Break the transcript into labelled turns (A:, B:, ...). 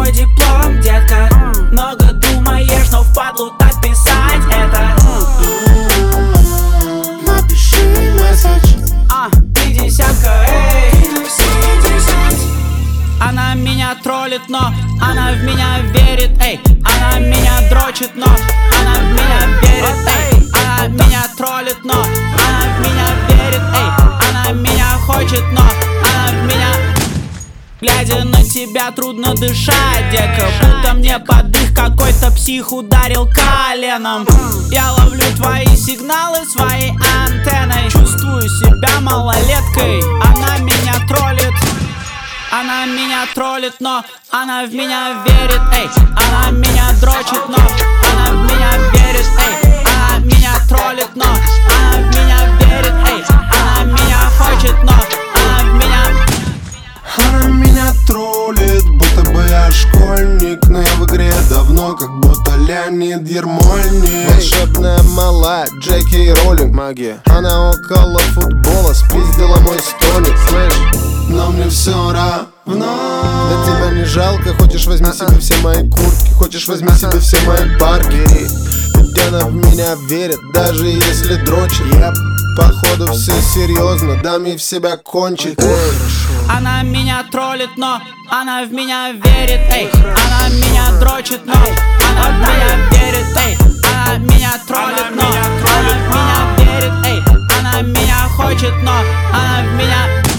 A: твой диплом, детка. Много думаешь, но впадлу так писать это.
B: Напиши месседж.
A: Ты десятка, эй. Она меня троллит, но она в меня верит, эй. Она меня дрочит, но она в меня верит, эй. Она меня троллит, но она в меня верит, эй. Она меня хочет, но она в меня. Глядя на тебя, трудно дышать, детка. Будто мне под дых какой-то псих ударил коленом. Я ловлю твои сигналы своей антенной. Чувствую себя малолеткой. Она меня троллит. Она меня троллит, но она в меня верит, эй. Она меня дрочит, но она в меня верит, эй. Она меня троллит, но она в меня верит, эй. Она меня хочет, но она в меня.
B: Она меня троллит, будто бы я школьник. Но я в игре давно, как будто Леонид Ермольник. Волшебная малая, Джеки Роллинг, магия. Она около футбола, спиздила мой столик, слышь. Но мне все равно. Да тебя не жалко, хочешь возьми себе все мои куртки. Хочешь возьми себе все мои парки. Ведь она в меня верит, даже если дрочит. Я походу все серьезно, дам ей в себя кончить.
A: Она меня троллит, но она в меня верит, эй. Она меня дрочит, но она в меня верит, эй. Она меня троллит, но она в меня верит, эй. Она меня хочет, но она в меня.